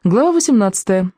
Глава 18.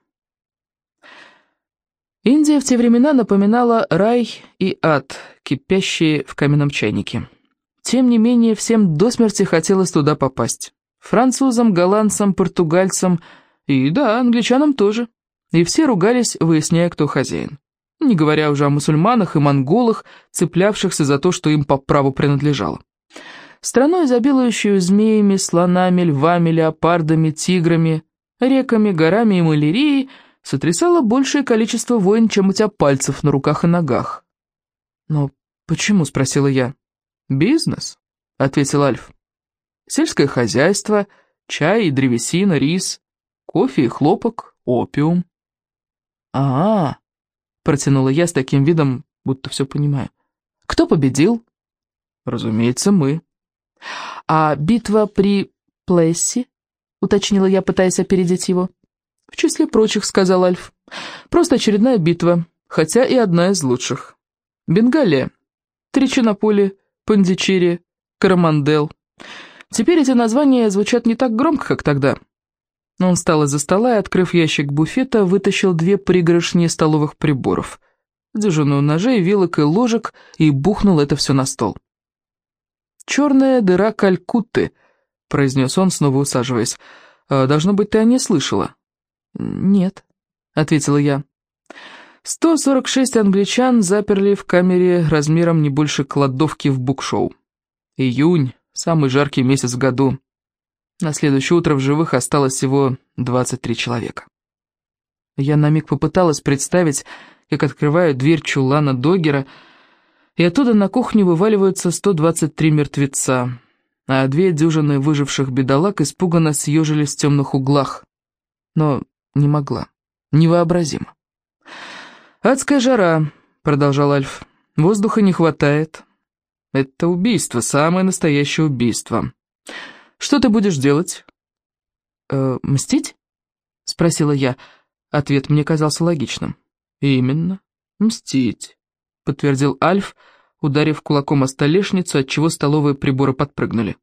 Индия в те времена напоминала рай и ад, кипящие в каменном чайнике. Тем не менее, всем до смерти хотелось туда попасть. Французам, голландцам, португальцам и, да, англичанам тоже. И все ругались, выясняя, кто хозяин. Не говоря уже о мусульманах и монголах, цеплявшихся за то, что им по праву принадлежало. Страной, изобилующую змеями, слонами, львами, леопардами, тиграми, реками, горами и малярией, сотрясало большее количество войн, чем у тебя пальцев на руках и ногах. «Но почему?» — спросила я. «Бизнес», — ответил Альф. «Сельское хозяйство, чай и древесина, рис, кофе и хлопок, опиум». «А-а-а», — протянула я с таким видом, будто все понимаю. «Кто победил?» «Разумеется, мы». «А битва при Плесси?» — уточнила я, пытаясь опередить его. «В числе прочих», — сказал Альф. «Просто очередная битва, хотя и одна из лучших. Бенгалия, Тричинополи, Пандичери, Карамандел. Теперь эти названия звучат не так громко, как тогда». Он встал из-за стола и, открыв ящик буфета, вытащил 2 пригоршни столовых приборов, дюжину ножей, вилок и ложек, и бухнул это все на стол. «Черная дыра Калькутты», — произнес он, снова усаживаясь. «Должно быть, ты о ней слышала?» «Нет», — ответила я. 146 англичан заперли в камере размером не больше кладовки в букшоу. Июнь, самый жаркий месяц в году. На следующее утро в живых осталось всего 23 человека. Я на миг попыталась представить, как открываю дверь чулана Доггера, и оттуда на кухню вываливаются 123 мертвеца, а 2 дюжины выживших бедолаг испуганно съежились в темных углах. Но не могла. Невообразимо. «Адская жара», — продолжал Альф. «Воздуха не хватает. Это убийство, самое настоящее убийство. Что ты будешь делать?» «Мстить?» — спросила я. Ответ мне казался логичным. «Именно, мстить», — подтвердил Альф, ударив кулаком о столешницу, отчего столовые приборы подпрыгнули.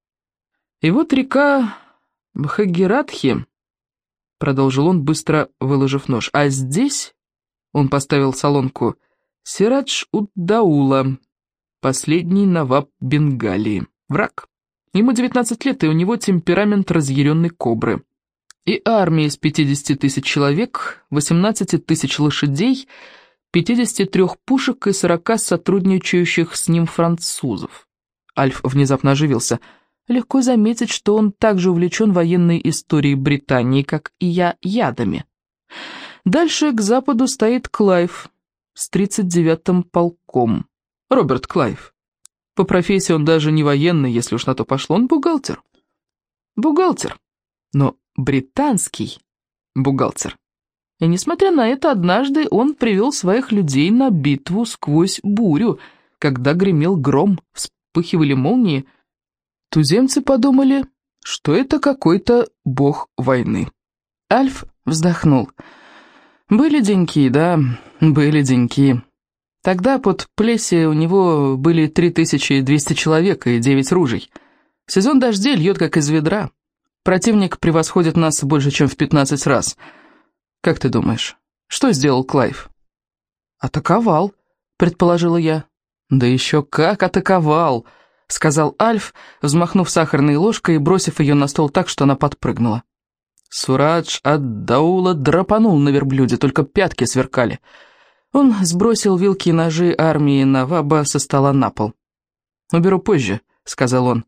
«И вот река Бхагиратхи», — продолжил он, быстро выложив нож, «а здесь...» — он поставил солонку, «Сирадж-уд-Даула, последний наваб Бенгалии, враг. Ему 19 лет, и у него темперамент разъяренной кобры. И армия из 50 тысяч человек, 18 тысяч лошадей, 53 пушек и 40 сотрудничающих с ним французов». Альф внезапно оживился. Легко заметить, что он также увлечен военной историей Британии, как и я, ядами. Дальше к западу стоит Клайв с 39-м полком. Роберт Клайв. По профессии он даже не военный, если уж на то пошло, он бухгалтер. Бухгалтер. Но британский бухгалтер. И несмотря на это, однажды он привел своих людей на битву сквозь бурю, когда гремел гром, вспыхивали молнии. Туземцы подумали, что это какой-то бог войны. Альф вздохнул. Были деньки, да, были деньки. Тогда под Плесси у него были 3200 человек и 9 ружей. Сезон дождей льет как из ведра. Противник превосходит нас больше, чем в 15 раз. Как ты думаешь, что сделал Клайв? «Атаковал», — предположила я. «Да еще как атаковал», — сказал Альф, взмахнув сахарной ложкой и бросив ее на стол так, что она подпрыгнула. Сурадж-ад-Даула драпанул на верблюде, только пятки сверкали. Он сбросил вилки и ножи армии Наваба со стола на пол. «Уберу позже», — сказал он.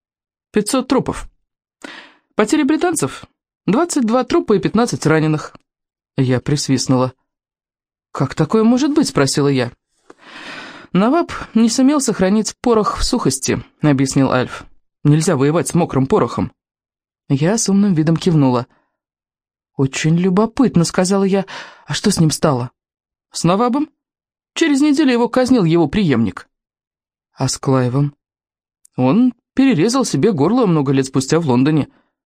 500 трупов. Потери британцев? 22 трупа и 15 раненых». Я присвистнула. «Как такое может быть?» — спросила я. «Наваб не сумел сохранить порох в сухости», — объяснил Альф. «Нельзя воевать с мокрым порохом». Я с умным видом кивнула. «Очень любопытно», — сказала я. «А что с ним стало?» «С Навабом? Через неделю его казнил его преемник». «А с Клайвом?» «Он перерезал себе горло много лет спустя в Лондоне».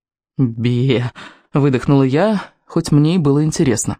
«Бе», — выдохнула я, хоть мне и было интересно.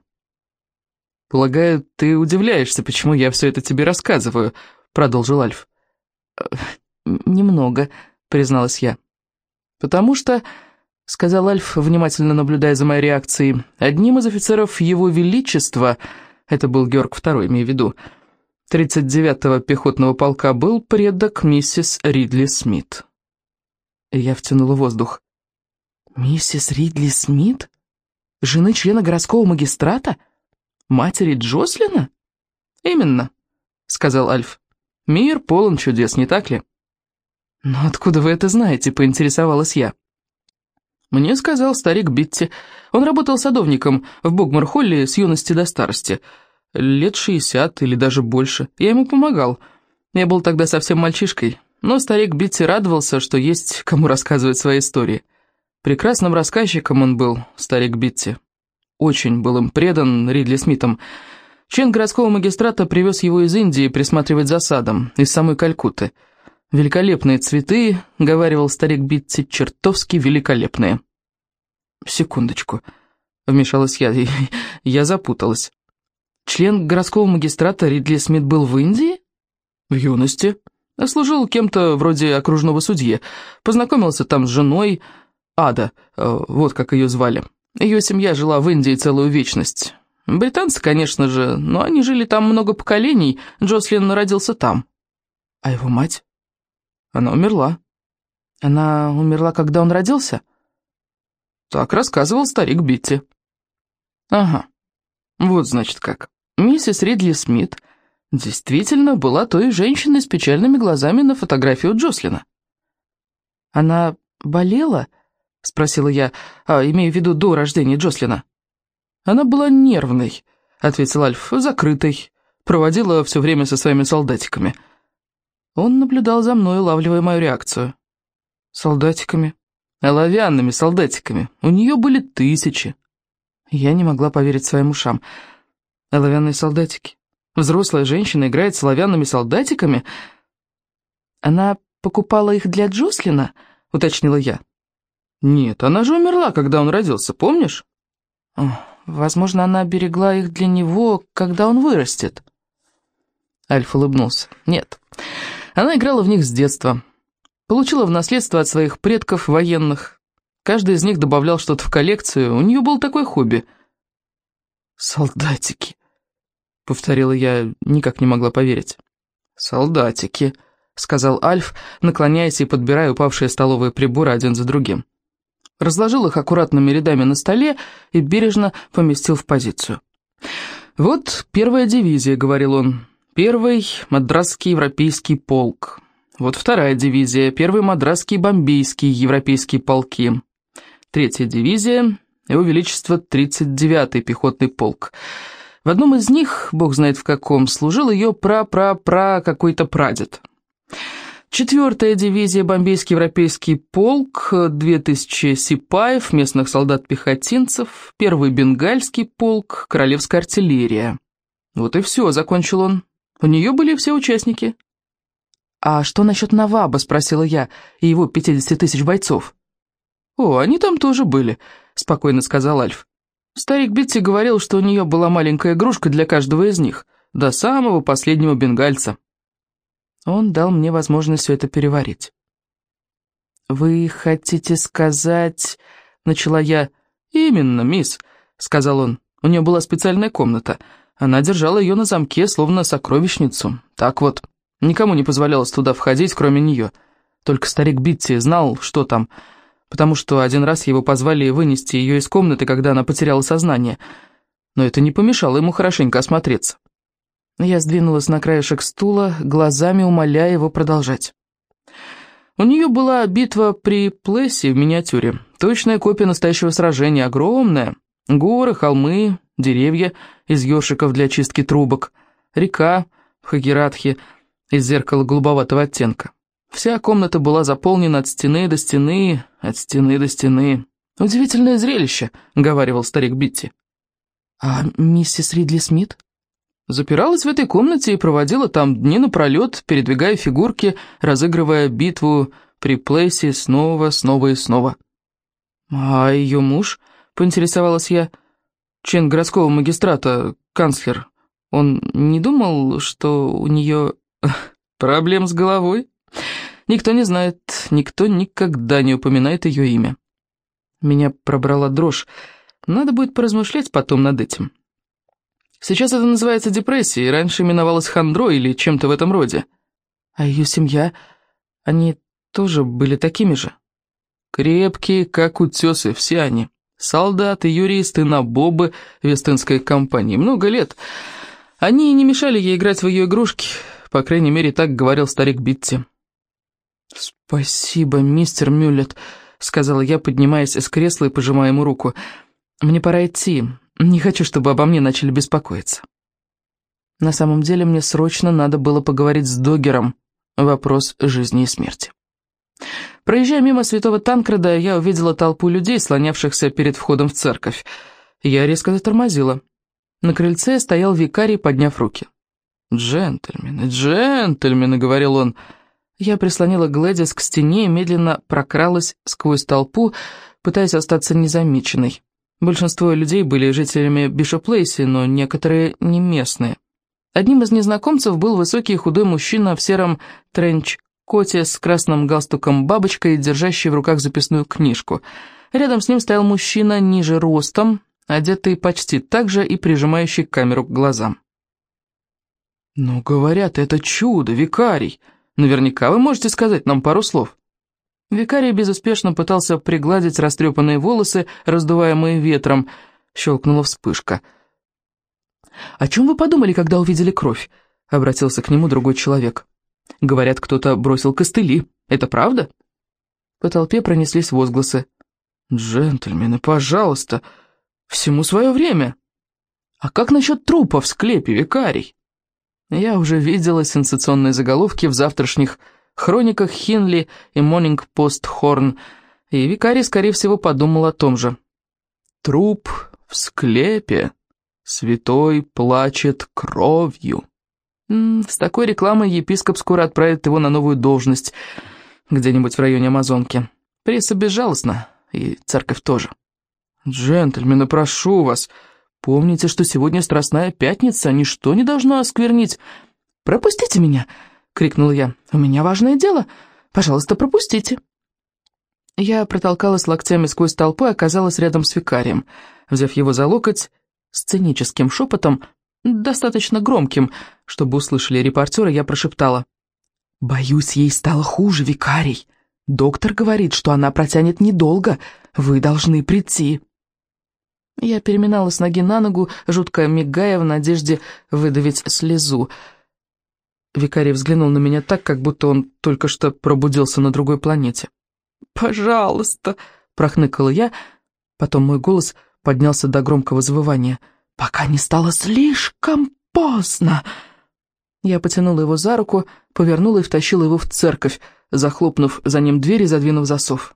«Полагаю, ты удивляешься, почему я все это тебе рассказываю», — продолжил Альф. «Немного», — призналась я. «Потому что сказал Альф, внимательно наблюдая за моей реакцией. «Одним из офицеров Его Величества, это был Георг II, имею в виду, 39-го пехотного полка, был предок миссис Ридли Смит». Я втянула воздух. «Миссис Ридли Смит? Жены члена городского магистрата? Матери Джослина?» «Именно», — сказал Альф. «Мир полон чудес, не так ли?» «Но откуда вы это знаете?» — поинтересовалась я. «Мне сказал старик Битти. Он работал садовником в Богмар-Холле с юности до старости. Лет 60 или даже больше. Я ему помогал. Я был тогда совсем мальчишкой. Но старик Битти радовался, что есть кому рассказывать свои истории. Прекрасным рассказчиком он был, старик Битти. Очень был им предан Ридли Смитом. Член городского магистрата привез его из Индии присматривать за садом, из самой Калькутты. «Великолепные цветы», — говаривал старик Битти, — «чертовски великолепные». «Секундочку», — вмешалась я, я запуталась. «Член городского магистрата Ридли Смит был в Индии?» «В юности. Служил кем-то вроде окружного судьи. Познакомился там с женой, Ада, вот как ее звали. Ее семья жила в Индии целую вечность. Британцы, конечно же, но они жили там много поколений, Джослин родился там». «А его мать?» «Она умерла». «Она умерла, когда он родился?» «Так рассказывал старик Битти». «Ага, вот значит как. Миссис Ридли Смит действительно была той женщиной с печальными глазами на фотографии у Джослина». «Она болела?» — спросила я, имея в виду до рождения Джослина. «Она была нервной», — ответил Альф, — «закрытой, проводила все время со своими солдатиками». Он наблюдал за мной, улавливая мою реакцию. «Солдатиками?» «Оловянными солдатиками. У нее были 1000». Я не могла поверить своим ушам. «Оловянные солдатики? Взрослая женщина играет с оловянными солдатиками?» «Она покупала их для Джослина?» — уточнила я. «Нет, она же умерла, когда он родился, помнишь?» «Возможно, она берегла их для него, когда он вырастет». Альф улыбнулся. «Нет, она играла в них с детства. Получила в наследство от своих предков военных. Каждый из них добавлял что-то в коллекцию, у нее было такое хобби». «Солдатики», — повторила я, никак не могла поверить. «Солдатики», — сказал Альф, наклоняясь и подбирая упавшие столовые приборы один за другим. Разложил их аккуратными рядами на столе и бережно поместил в позицию. «Вот первая дивизия», — говорил он, — «первый мадрасский европейский полк. Вот вторая дивизия, первый мадрасский бомбейский европейские полки. Третья дивизия, Его Величество 39-й пехотный полк. В одном из них, бог знает в каком, служил ее пра-пра-пра какой-то прадед. Четвертая дивизия, бомбейский европейский полк, 2000 сипаев, местных солдат-пехотинцев, первый бенгальский полк, королевская артиллерия. Вот и все», — закончил он. «У нее были все участники». «А что насчет Наваба?» — спросила я, — «и его 50 000 бойцов». «О, они там тоже были», — спокойно сказал Альф. «Старик Битти говорил, что у нее была маленькая игрушка для каждого из них, до самого последнего бенгальца». Он дал мне возможность все это переварить. «Вы хотите сказать...» — начала я. «Именно, мисс», — сказал он. «У нее была специальная комната. Она держала ее на замке, словно сокровищницу. Так вот, никому не позволялось туда входить, кроме нее. Только старик Битти знал, что там, потому что один раз его позвали вынести ее из комнаты, когда она потеряла сознание. Но это не помешало ему хорошенько осмотреться». Я сдвинулась на краешек стула, глазами умоляя его продолжать. «У нее была битва при Плесси в миниатюре. Точная копия настоящего сражения, огромная. Горы, холмы, деревья из ёршиков для чистки трубок, река в Хагератхе из зеркала голубоватого оттенка. Вся комната была заполнена от стены до стены, от стены до стены. Удивительное зрелище», — говаривал старик Битти. «А миссис Ридли Смит?» «Запиралась в этой комнате и проводила там дни напролет, передвигая фигурки, разыгрывая битву при Плейсе снова и снова». «А ее муж?» — поинтересовалась я. «Член городского магистрата, канцлер. Он не думал, что у нее проблем с головой? Никто не знает, никто никогда не упоминает ее имя». Меня пробрала дрожь. Надо будет поразмышлять потом над этим. Сейчас это называется депрессией, раньше именовалось хандрой или чем-то в этом роде. А ее семья, они тоже были такими же? Крепкие, как утесы, все они. Солдаты, юристы, набобы Вестынской компании. Много лет. Они не мешали ей играть в ее игрушки. По крайней мере, так говорил старик Битти. «Спасибо, мистер Мюллет», — сказала я, поднимаясь с кресла и пожимая ему руку. «Мне пора идти. Не хочу, чтобы обо мне начали беспокоиться». На самом деле, мне срочно надо было поговорить с Доггером. Вопрос жизни и смерти. Проезжая мимо святого Танкреда, я увидела толпу людей, слонявшихся перед входом в церковь. Я резко затормозила. На крыльце стоял викарий, подняв руки. «Джентльмены, джентльмены», — говорил он. Я прислонила Глэдис к стене и медленно прокралась сквозь толпу, пытаясь остаться незамеченной. Большинство людей были жителями Бишоп-Плейси, но некоторые не местные. Одним из незнакомцев был высокий худой мужчина в сером тренч-коте с красным галстуком-бабочкой, держащий в руках записную книжку. Рядом с ним стоял мужчина ниже ростом, одетый почти так же и прижимающий камеру к глазам. «Ну, говорят, это чудо, викарий. Наверняка вы можете сказать нам пару слов». Викарий безуспешно пытался пригладить растрепанные волосы, раздуваемые ветром. Щелкнула вспышка. «О чем вы подумали, когда увидели кровь?» — обратился к нему другой человек. «Говорят, кто-то бросил костыли. Это правда?» По толпе пронеслись возгласы. «Джентльмены, пожалуйста, всему свое время. А как насчет трупа в склепе, викарий?» Я уже видела сенсационные заголовки в завтрашних хрониках Хинли и Монинг-Пост Хорн, и викарий, скорее всего, подумал о том же. «Труп в склепе. Святой плачет кровью». С такой рекламой епископ скоро отправит его на новую должность где-нибудь в районе Амазонки. Пресса безжалостна, и церковь тоже. «Джентльмены, прошу вас, помните, что сегодня Страстная Пятница, ничто не должно осквернить». «Пропустите меня!» — крикнул я. «У меня важное дело. Пожалуйста, пропустите». Я протолкалась локтями сквозь толпу и оказалась рядом с викарием. Взяв его за локоть, сценическим шепотом, достаточно громким, чтобы услышали репортеры, я прошептала: «Боюсь, ей стало хуже, викарий. Доктор говорит, что она протянет недолго. Вы должны прийти». Я переминалась с ноги на ногу, жутко мигая в надежде выдавить слезу. Викарий взглянул на меня так, как будто он только что пробудился на другой планете. «Пожалуйста», — прохныкала я, потом мой голос поднялся до громкого завывания. «Пока не стало слишком поздно». Я потянула его за руку, повернула и втащила его в церковь, захлопнув за ним дверь и задвинув засов.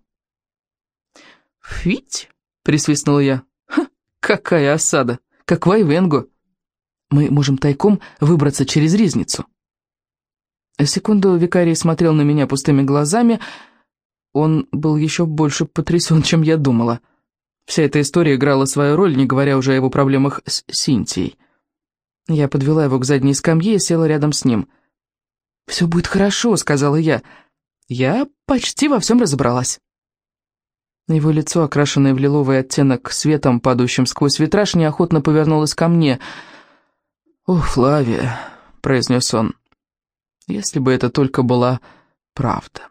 «Фить!» — присвистнула я. «Ха, какая осада! Как в Айвенго! Мы можем тайком выбраться через ризницу». Секунду викарий смотрел на меня пустыми глазами. Он был еще больше потрясен, чем я думала. Вся эта история играла свою роль, не говоря уже о его проблемах с Синтией. Я подвела его к задней скамье и села рядом с ним. «Все будет хорошо», — сказала я. «Я почти во всем разобралась». Его лицо, окрашенное в лиловый оттенок светом, падающим сквозь витраж, неохотно повернулось ко мне. «О, Флавия», — произнес он, — «если бы это только была правда».